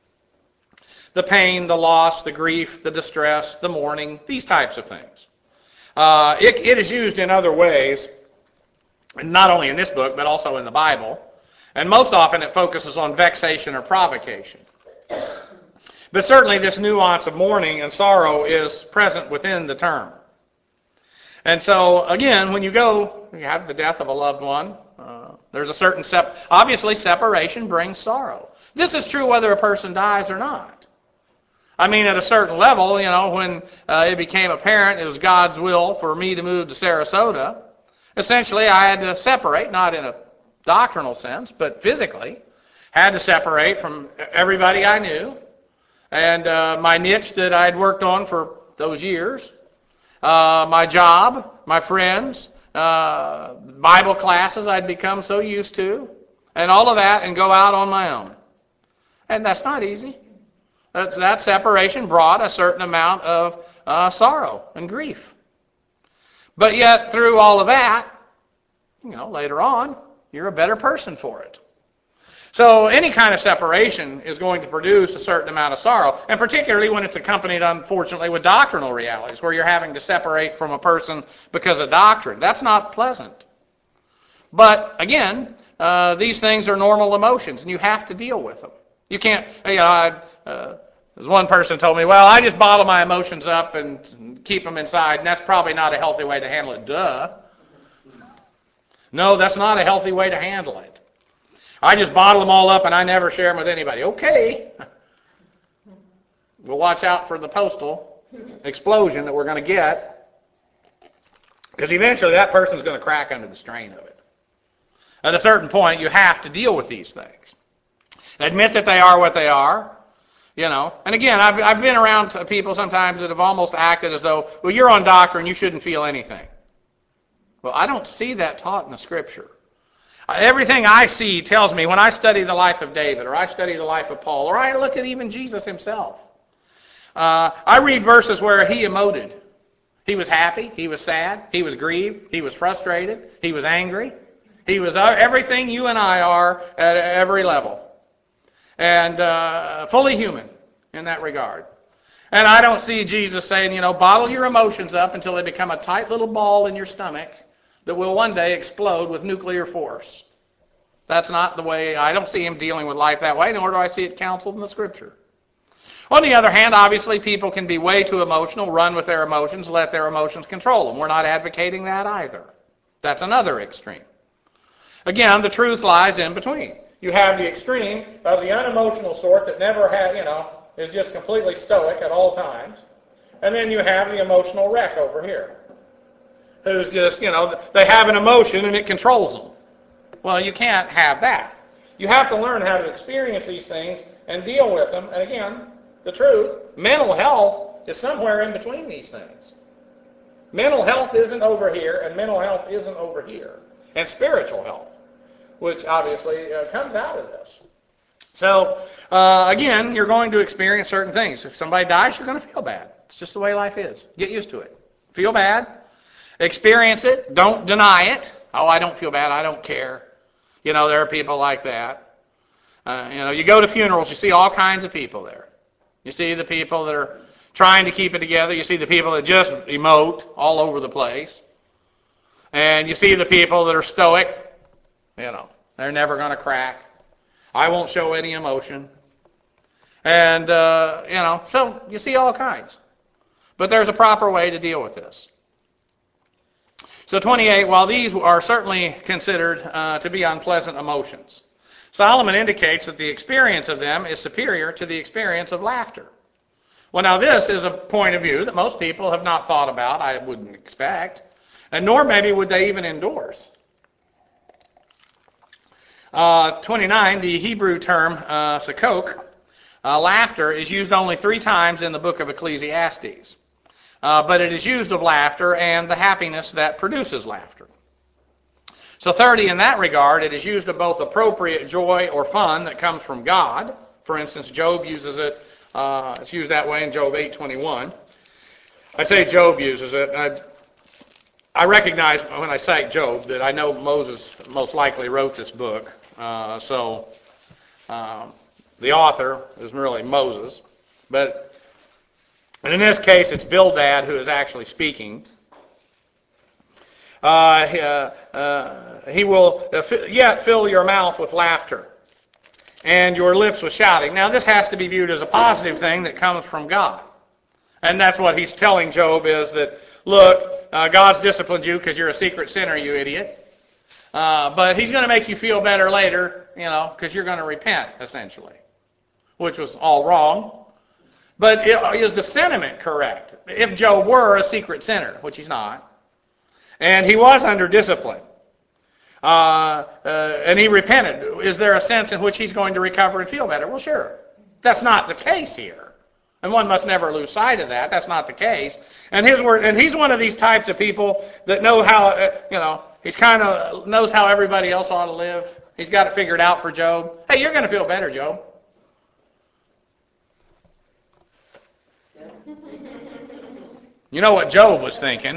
The pain, the loss, the grief, the distress, the mourning, these types of things. Uh, it, it is used in other ways, not only in this book, but also in the Bible. And most often it focuses on vexation or provocation. But certainly this nuance of mourning and sorrow is present within the term. And so, again, when you go, you have the death of a loved one, uh, there's a certain, sep- obviously separation brings sorrow. This is true whether a person dies or not. I mean, at a certain level, you know, when uh, it became apparent it was God's will for me to move to Sarasota, essentially I had to separate, not in a doctrinal sense, but physically, had to separate from everybody I knew and uh, my niche that I'd worked on for those years, uh, my job, my friends, uh, Bible classes I'd become so used to, and all of that, and go out on my own. And that's not easy. That's, that separation brought a certain amount of uh, sorrow and grief. But yet, through all of that, you know, later on, you're a better person for it. So any kind of separation is going to produce a certain amount of sorrow, and particularly when it's accompanied, unfortunately, with doctrinal realities, where you're having to separate from a person because of doctrine. That's not pleasant. But, again, uh, these things are normal emotions, and you have to deal with them. You can't, you know, I, uh, as one person told me, well, I just bottle my emotions up and keep them inside, and that's probably not a healthy way to handle it. Duh. No, that's not a healthy way to handle it. I just bottle them all up and I never share them with anybody. Okay. We'll watch out for the postal explosion that we're going to get, because eventually that person's going to crack under the strain of it. At a certain point, you have to deal with these things. Admit that they are what they are, you know. And again, I've, I've been around people sometimes that have almost acted as though, well, you're on doctrine, you shouldn't feel anything. Well, I don't see that taught in the Scripture. Everything I see tells me, when I study the life of David, or I study the life of Paul, or I look at even Jesus himself, uh, I read verses where he emoted. He was happy, he was sad, he was grieved, he was frustrated, he was angry. He was everything you and I are at every level. And uh, fully human in that regard. And I don't see Jesus saying, you know, bottle your emotions up until they become a tight little ball in your stomach that will one day explode with nuclear force. That's not the way, I don't see him dealing with life that way, nor do I see it counseled in the Scripture. On the other hand, obviously people can be way too emotional, run with their emotions, let their emotions control them. We're not advocating that either. That's another extreme. Again, the truth lies in between. You have the extreme of the unemotional sort that never had, you know, is just completely stoic at all times. And then you have the emotional wreck over here, who's just, you know, they have an emotion and it controls them. Well, you can't have that. You have to learn how to experience these things and deal with them. And again, the truth, mental health is somewhere in between these things. Mental health isn't over here, and mental health isn't over here. And spiritual health, which obviously uh, comes out of this. So, uh, again, you're going to experience certain things. If somebody dies, you're going to feel bad. It's just the way life is. Get used to it. Feel bad. Experience it. Don't deny it. Oh, I don't feel bad. I don't care. You know, there are people like that. Uh, you know, you go to funerals, you see all kinds of people there. You see the people that are trying to keep it together. You see the people that just emote all over the place. And you see the people that are stoic. You know, they're never going to crack. I won't show any emotion. And, uh, you know, so you see all kinds. But there's a proper way to deal with this. So twenty-eight, while these are certainly considered uh, to be unpleasant emotions, Solomon indicates that the experience of them is superior to the experience of laughter. Well, now this is a point of view that most people have not thought about, I wouldn't expect, and nor maybe would they even endorse. Uh, twenty-nine, the Hebrew term uh, sakok, uh, laughter, is used only three times in the book of Ecclesiastes. Uh, but it is used of laughter and the happiness that produces laughter. So thirty, in that regard, it is used of both appropriate joy or fun that comes from God. For instance, Job uses it, uh, it's used that way in Job eight twenty-one. I say Job uses it. I, I recognize when I cite Job that I know Moses most likely wrote this book. Uh, so um, the author is really Moses. But and in this case, it's Bildad who is actually speaking. Uh, uh, uh, he will yet fill your mouth with laughter and your lips with shouting. Now, this has to be viewed as a positive thing that comes from God. And that's what he's telling Job is that, look, uh, God's disciplined you because you're a secret sinner, you idiot. Uh, but he's going to make you feel better later, you know, because you're going to repent, essentially, which was all wrong. But is the sentiment correct? If Job were a secret sinner, which he's not, and he was under discipline, uh, uh, and he repented, is there a sense in which he's going to recover and feel better? Well, sure. That's not the case here. And one must never lose sight of that. That's not the case. And his word, and he's one of these types of people that know how, uh, you know, he's kind of knows how everybody else ought to live. He's got it figured out for Job. Hey, you're going to feel better, Job. You know what Job was thinking.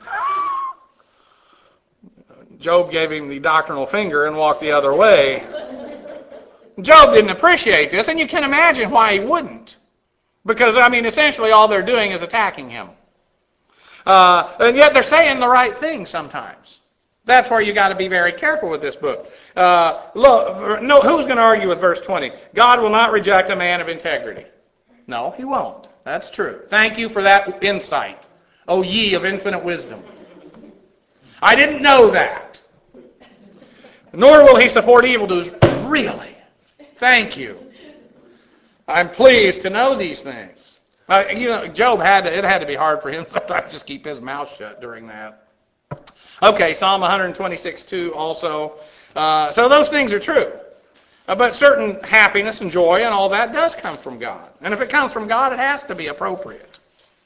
Job gave him the doctrinal finger and walked the other way. Job didn't appreciate this, and you can imagine why he wouldn't. Because, I mean, essentially all they're doing is attacking him. Uh, and yet they're saying the right thing sometimes. That's where you got to be very careful with this book. Uh, look, no, who's going to argue with verse twenty? God will not reject a man of integrity. No, he won't. That's true. Thank you for that insight. O ye of infinite wisdom. I didn't know that. Nor will he support evildoers. Really? Thank you. I'm pleased to know these things. Uh, you know, Job had to, it had to be hard for him sometimes just keep his mouth shut during that. Okay, Psalm one twenty-six two also. Uh, so those things are true. Uh, but certain happiness and joy and all that does come from God. And if it comes from God, it has to be appropriate.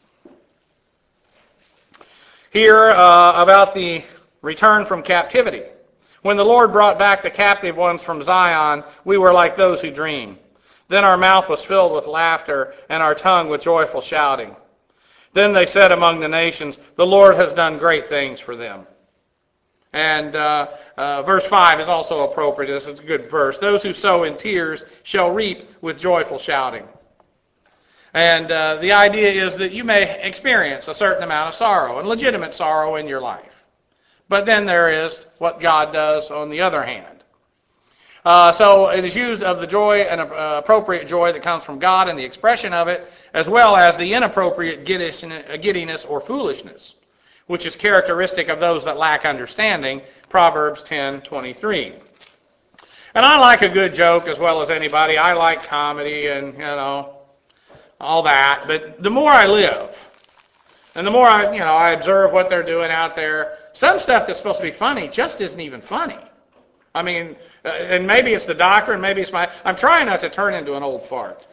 Here uh, about the return from captivity. When the Lord brought back the captive ones from Zion, we were like those who dream. Then our mouth was filled with laughter, and our tongue with joyful shouting. Then they said among the nations, the Lord has done great things for them. And uh, uh, verse five is also appropriate. This is a good verse. Those who sow in tears shall reap with joyful shouting. And uh, the idea is that you may experience a certain amount of sorrow, and legitimate sorrow in your life. But then there is what God does on the other hand. Uh, so it is used of the joy and uh, appropriate joy that comes from God and the expression of it, as well as the inappropriate giddiness or foolishness, which is characteristic of those that lack understanding, Proverbs ten twenty-three. And I like a good joke as well as anybody. I like comedy and, you know, all that. But the more I live, and the more I, you know, I observe what they're doing out there, some stuff that's supposed to be funny just isn't even funny. I mean, uh, and maybe it's the doctor, and maybe it's my... I'm trying not to turn into an old fart.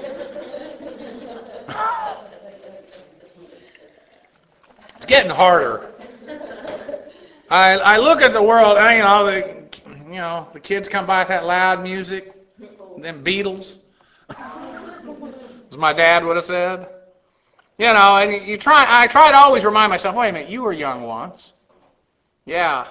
It's getting harder. I I look at the world, and, you know, the, you know, the kids come by with that loud music, them Beatles, as my dad would have said. You know, and you try. I try to always remind myself, wait a minute, you were young once. Yeah,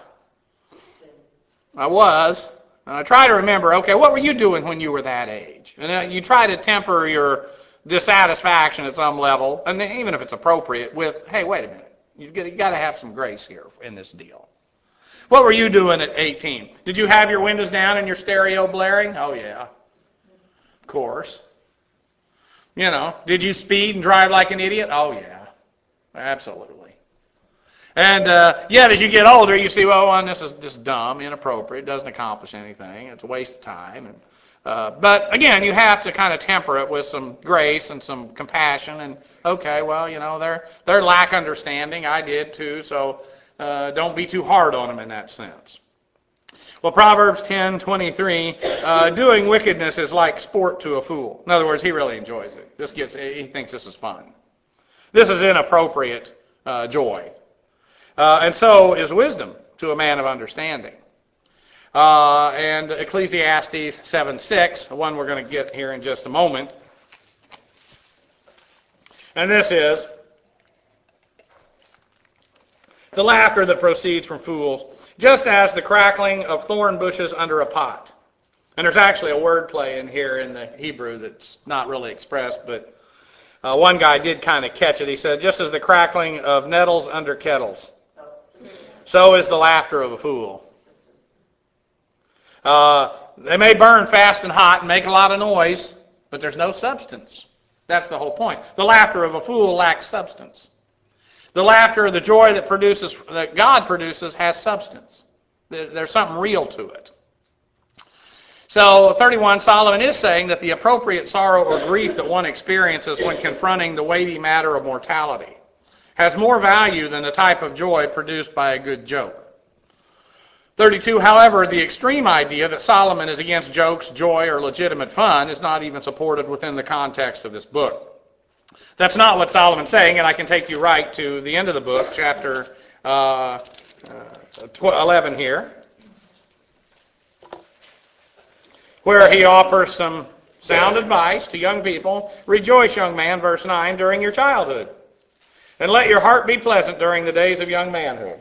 I was. And I try to remember, okay, what were you doing when you were that age? And uh, you try to temper your dissatisfaction at some level, and even if it's appropriate, with, hey, wait a minute, you've got, you've got to have some grace here in this deal. What were you doing at eighteen? Did you have your windows down and your stereo blaring? Oh, yeah. Of course. You know, did you speed and drive like an idiot? Oh, yeah. Absolutely. And uh, yet, as you get older, you see, well, one, this is just dumb, inappropriate, doesn't accomplish anything, it's a waste of time. And, uh, but again, you have to kind of temper it with some grace and some compassion. And okay, well, you know, they're they're lack understanding. I did too, so uh, don't be too hard on them in that sense. Well, Proverbs ten twenty-three, uh, doing wickedness is like sport to a fool. In other words, he really enjoys it. This gets he thinks this is fun. This is inappropriate uh, joy. Uh, and so is wisdom to a man of understanding. Uh, and Ecclesiastes seven six, the one we're going to get here in just a moment. And this is the laughter that proceeds from fools, just as the crackling of thorn bushes under a pot. And there's actually a word play in here in the Hebrew that's not really expressed, but uh, one guy did kind of catch it. He said, just as the crackling of nettles under kettles, so is the laughter of a fool. Uh, they may burn fast and hot and make a lot of noise, but there's no substance. That's the whole point. The laughter of a fool lacks substance. The laughter, the joy that produces, that God produces, has substance. There's something real to it. So, thirty-one, Solomon is saying that the appropriate sorrow or grief that one experiences when confronting the weighty matter of mortality has more value than the type of joy produced by a good joke. thirty-two, however, the extreme idea that Solomon is against jokes, joy, or legitimate fun is not even supported within the context of this book. That's not what Solomon's saying, and I can take you right to the end of the book, chapter uh, uh, eleven here, where he offers some sound advice to young people. Rejoice, young man, verse nine, during your childhood. And let your heart be pleasant during the days of young manhood.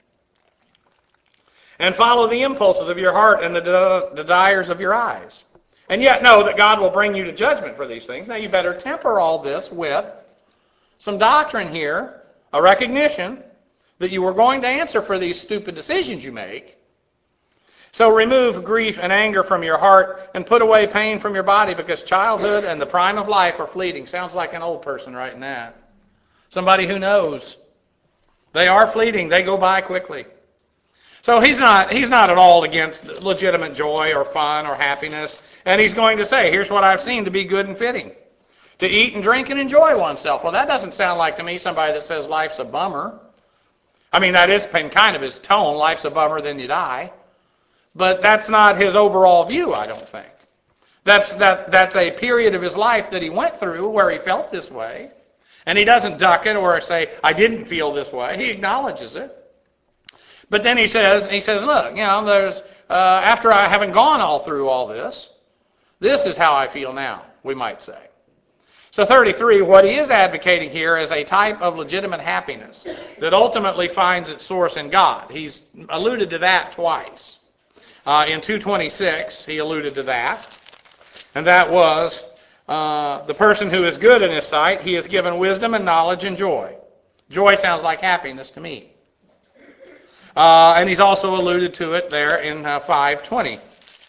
And follow the impulses of your heart and the de- desires of your eyes. And yet know that God will bring you to judgment for these things. Now you better temper all this with some doctrine here, a recognition that you were going to answer for these stupid decisions you make. So remove grief and anger from your heart and put away pain from your body, because childhood and the prime of life are fleeting. Sounds like an old person writing that. Somebody who knows. They are fleeting. They go by quickly. So he's not, he's not at all against legitimate joy or fun or happiness. And he's going to say, here's what I've seen to be good and fitting. To eat and drink and enjoy oneself. Well, that doesn't sound like to me somebody that says life's a bummer. I mean, that is kind of his tone. Life's a bummer, then you die. But that's not his overall view, I don't think. That's, that, that's a period of his life that he went through where he felt this way. And he doesn't duck it or say, I didn't feel this way. He acknowledges it. But then he says, he says, look, you know, there's uh, after I haven't gone all through all this, this is how I feel now, we might say. So thirty-three, what he is advocating here is a type of legitimate happiness that ultimately finds its source in God. He's alluded to that twice. Uh, in two twenty-six, he alluded to that. And that was, uh, the person who is good in his sight, he is given wisdom and knowledge and joy. Joy sounds like happiness to me. Uh, and he's also alluded to it there in uh, five twenty.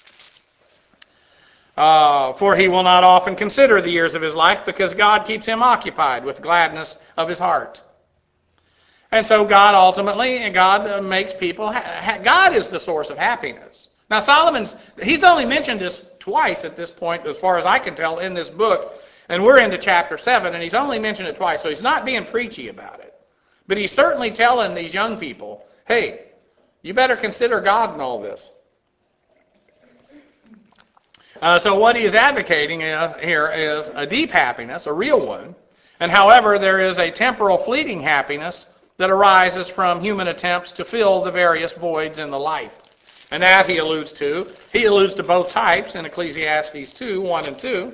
Uh, for he will not often consider the years of his life, because God keeps him occupied with gladness of his heart. And so God ultimately, and God uh, makes people, ha- God is the source of happiness. Now Solomon's, he's only mentioned this twice at this point, as far as I can tell, in this book. And we're into chapter seven, and he's only mentioned it twice, so he's not being preachy about it. But he's certainly telling these young people, hey, you better consider God in all this. Uh, so what he is advocating uh, here is a deep happiness, a real one. And however, there is a temporal fleeting happiness that arises from human attempts to fill the various voids in the life. And that he alludes to. He alludes to both types in Ecclesiastes two, one and two.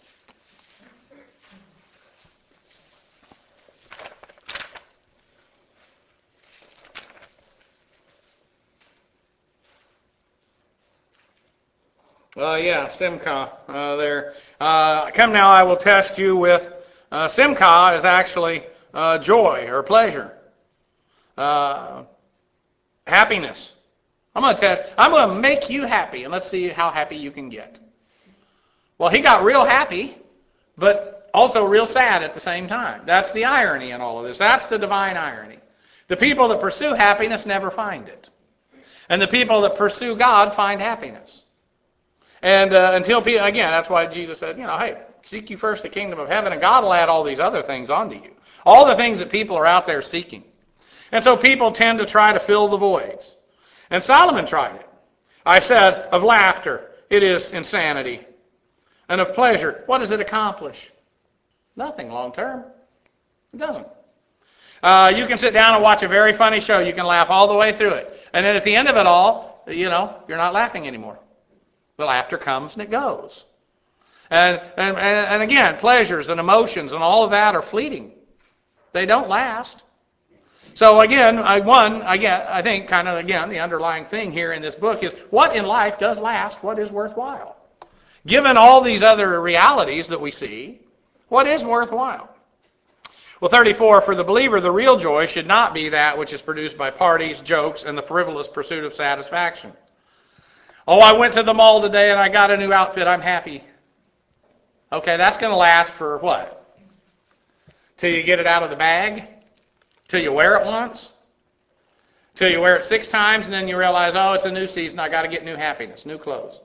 Uh, yeah, Simcha uh, there. Uh, Come now, I will test you with uh, Simcha is actually uh, joy or pleasure, uh, happiness. I'm going to test. I'm going to make you happy, and let's see how happy you can get. Well, he got real happy, but also real sad at the same time. That's the irony in all of this. That's the divine irony. The people that pursue happiness never find it, and the people that pursue God find happiness. And uh, until people, again, that's why Jesus said, you know, hey, seek you first the kingdom of heaven, and God will add all these other things onto you. All the things that people are out there seeking. And so people tend to try to fill the voids. And Solomon tried it. I said, of laughter, it is insanity. And of pleasure, what does it accomplish? Nothing long term. It doesn't. Uh, you can sit down and watch a very funny show. You can laugh all the way through it. And then at the end of it all, you know, you're not laughing anymore. The laughter comes and it goes. And, and, and again, pleasures and emotions and all of that are fleeting. They don't last. So again, I, one, again, I think kind of, again, the underlying thing here in this book is what in life does last, what is worthwhile? Given all these other realities that we see, what is worthwhile? Well, thirty-four, for the believer, the real joy should not be that which is produced by parties, jokes, and the frivolous pursuit of satisfaction. Oh, I went to the mall today and I got a new outfit, I'm happy. Okay, that's going to last for what? Till you get it out of the bag? Till you wear it once? Till you wear it six times and then you realize, oh, it's a new season, I got to get new happiness, new clothes.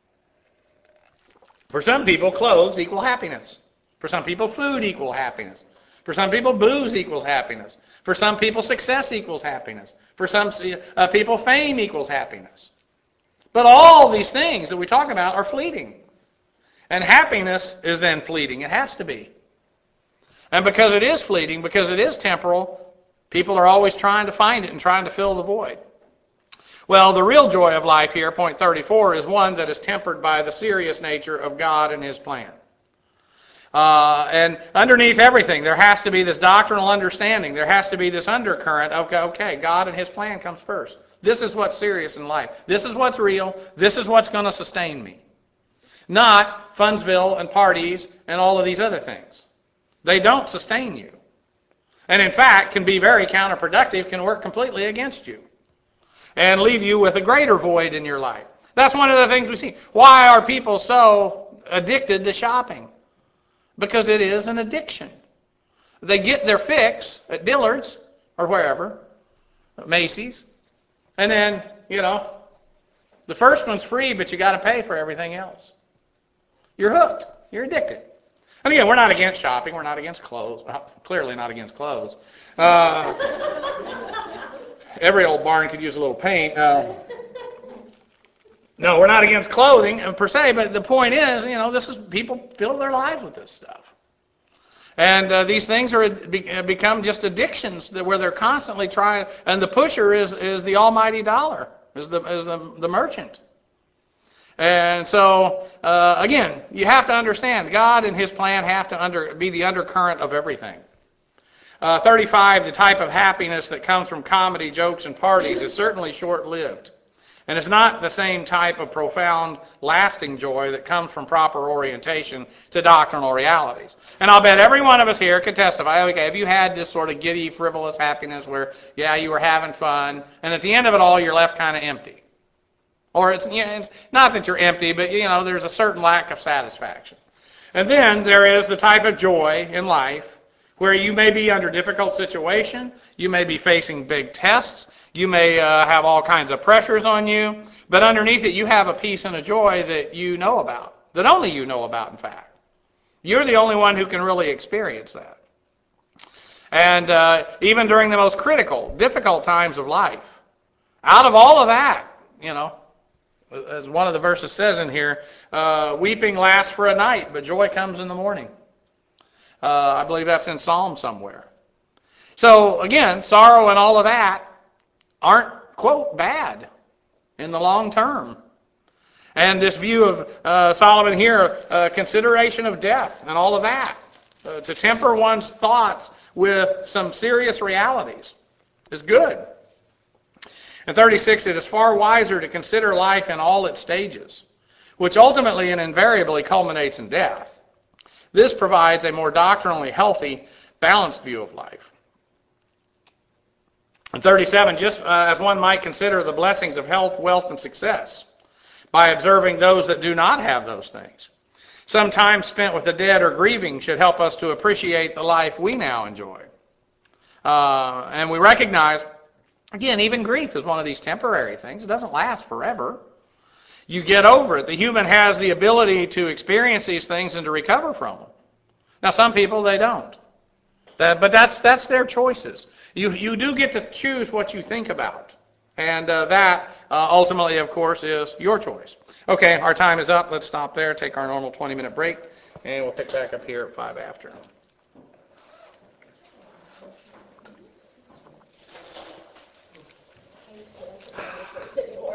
For some people, clothes equal happiness. For some people, food equals happiness. For some people, booze equals happiness. For some people, success equals happiness. For some uh, people, fame equals happiness. But all these things that we talk about are fleeting. And happiness is then fleeting. It has to be. And because it is fleeting, because it is temporal, people are always trying to find it and trying to fill the void. Well, the real joy of life here, point thirty-four, is one that is tempered by the serious nature of God and His plan. Uh, and underneath everything, there has to be this doctrinal understanding. There has to be this undercurrent of, okay, God and His plan comes first. This is what's serious in life. This is what's real. This is what's going to sustain me. Not Funsville and parties and all of these other things. They don't sustain you. And in fact, can be very counterproductive, can work completely against you and leave you with a greater void in your life. That's one of the things we see. Why are people so addicted to shopping? Because it is an addiction. They get their fix at Dillard's or wherever, Macy's, and then, you know, the first one's free, but you got to pay for everything else. You're hooked. You're addicted. And again, we're not against shopping. We're not against clothes. Well, clearly not against clothes. Uh, every old barn could use a little paint. Uh, no, we're not against clothing per se, but the point is, you know, this is people fill their lives with this stuff. And uh, these things are be, become just addictions that where they're constantly trying, and the pusher is, is the almighty dollar, is the is the, the merchant. And so, uh, again, you have to understand, God and His plan have to under, be the undercurrent of everything. Uh, thirty-five, the type of happiness that comes from comedy, jokes, and parties is certainly short-lived. And it's not the same type of profound, lasting joy that comes from proper orientation to doctrinal realities. And I'll bet every one of us here could testify, okay, have you had this sort of giddy, frivolous happiness where, yeah, you were having fun, and at the end of it all, you're left kind of empty? Or it's, you know, it's not that you're empty, but, you know, there's a certain lack of satisfaction. And then there is the type of joy in life where you may be under difficult situation, you may be facing big tests, you may uh, have all kinds of pressures on you, but underneath it you have a peace and a joy that you know about, that only you know about, in fact. You're the only one who can really experience that. And uh, even during the most critical, difficult times of life, out of all of that, you know, as one of the verses says in here, uh, weeping lasts for a night, but joy comes in the morning. Uh, I believe that's in Psalm somewhere. So again, sorrow and all of that aren't, quote, bad in the long term. And this view of uh, Solomon here, uh, consideration of death and all of that, uh, to temper one's thoughts with some serious realities is good. And thirty-six, it is far wiser to consider life in all its stages, which ultimately and invariably culminates in death. This provides a more doctrinally healthy, balanced view of life. And thirty-seven, just uh, as one might consider the blessings of health, wealth, and success by observing those that do not have those things. Some time spent with the dead or grieving should help us to appreciate the life we now enjoy. Uh, and we recognize, again, even grief is one of these temporary things. It doesn't last forever. You get over it. The human has the ability to experience these things and to recover from them. Now, some people, they don't. That, but that's that's their choices. You you do get to choose what you think about. And uh, that, uh, ultimately, of course, is your choice. Okay, our time is up. Let's stop there, take our normal twenty-minute break, and we'll pick back up here at five after. Sitting